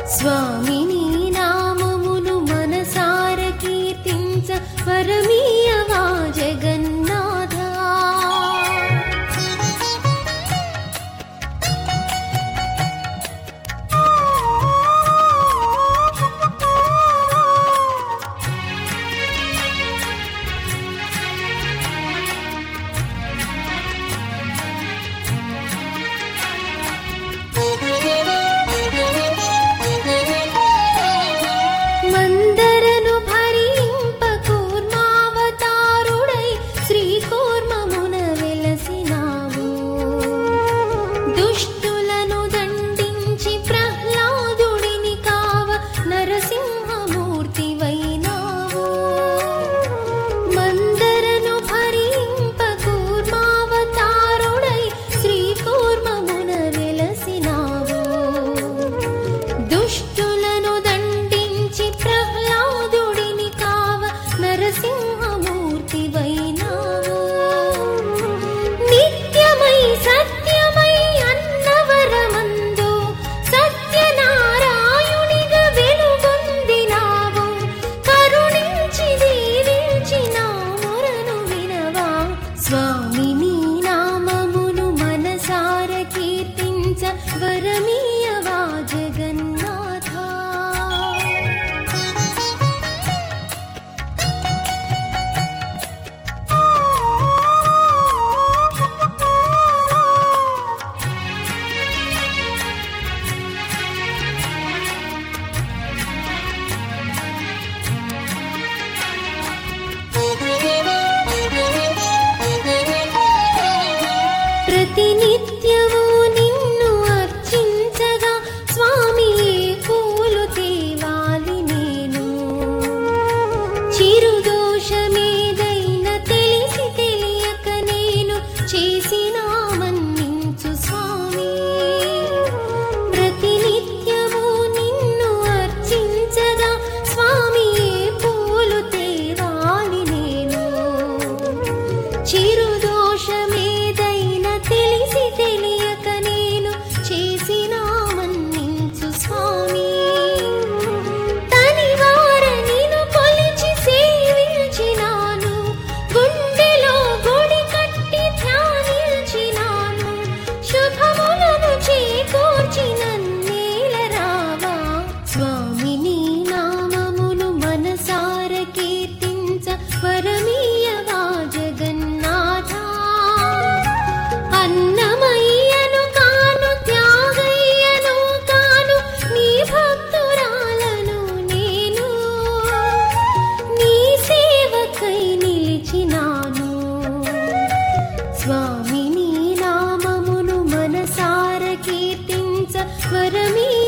స్వామి నీ నామమును మనసార కీర్తించ వరమీయవా జగన్నాథ. మందరను భరింప కూర్మావతారుడై శ్రీకూర్మమున వెలసినావు. దుష్టులను దండించి ప్రహ్లాదుడిని కావ నరసింహమూర్తివైనావు. మందరను భరింప కూర్మావతారుడై శ్రీకూర్మమున వెలసినావు. దుష్టులను దండించి ప్రహ్లాదుడిని కావ నరసింహమూర్తివైనావు. నిత్యమై సత్యమై అన్నవరమందు సత్యనారాయణునిగా వెలుగొందినావు. కరుణించి దీవించి నా మొరను వినవా. స్వామి నీ నామమును మనసార కీర్తించ వరమీయవా జగన్నాథ. ప్రతినిత్యము నిన్ను అర్చించగా స్వామి ఏ పూలు తేవాలి నేను. చిరుదోషమేదైనా తెలిసి తెలియక నేను చేసినా మన్నించు స్వామి. ప్రతినిత్యము నిన్ను అర్చించగా స్వామి ఏ పూలు తేవాలి నేను. చిరుదోషమేదైనా తెలిసి తెలియక నేను చేసినా మన్నించు స్వామి. తనివార నిన్ను కొలిచి సేవించినాను. గుండెలో గుడి కట్టి ధ్యానించినాను. శుభములను చేకూర్చి నన్నేల రావా. స్వామి నీ నామమును మనసార కీర్తించ వరమీయవా జగన్నాథ. అన్నమయ్యను కాను త్యాగయ్యను కాను నీ భక్తురాలను నేను. నీ సేవకై నిలిచినాను. స్వామి నీ నామమును మనసార కీర్తించ వరమీ